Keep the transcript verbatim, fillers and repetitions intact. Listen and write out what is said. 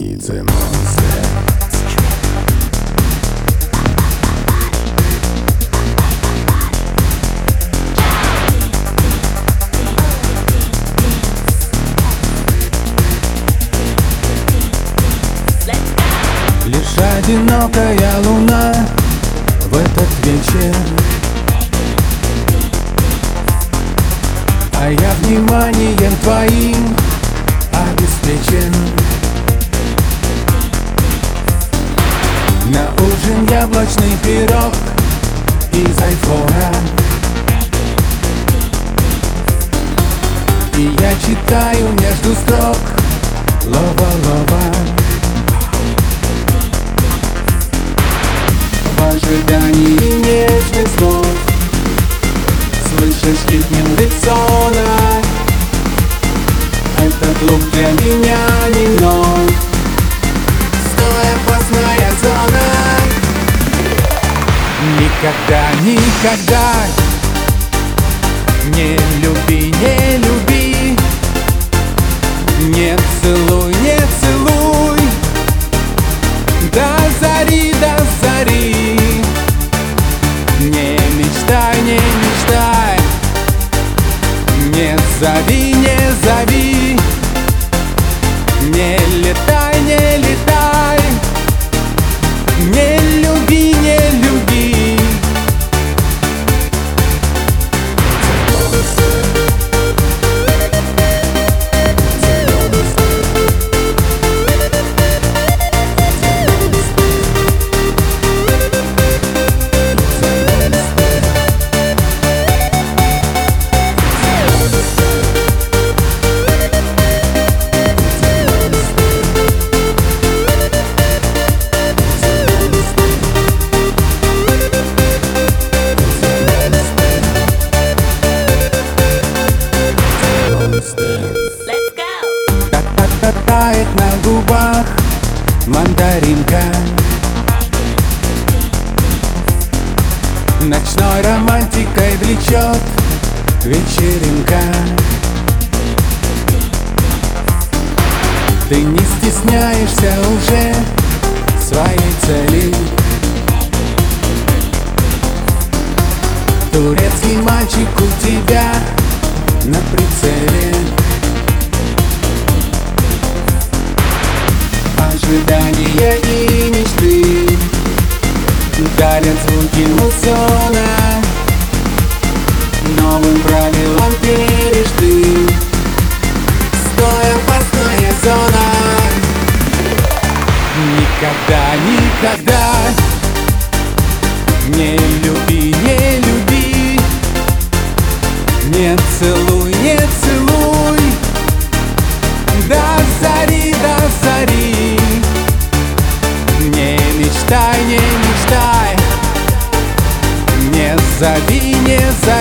It's a monster. Лишь одинокая луна в этот вечер, а я вниманием твоим обеспечен. На ужин яблочный пирог из айфона, и я читаю между строк лова-лова. В ожидании нежных слов слышишь ихним лицона. Этот лук для меня не вновь столь опасная зона. Никогда, никогда не люби, не люби, не целуй, не целуй до зари, до зари. Не мечтай, не мечтай, не зови, не зови, не летай, не летай, не люби, не люби. Тает на губах мандаринка, ночной романтикой влечет вечеринка. Ты не стесняешься уже своей цели. Турецкий мальчик у тебя на прицеле. Ожидания и мечты дарят звуки музона. Новым правилам веришь ты, столь опасная зона. Никогда, никогда не люби, не люби, не целуй, не целуй до зари, до зари. Не мечтай, не мечтай, не зови, не зови.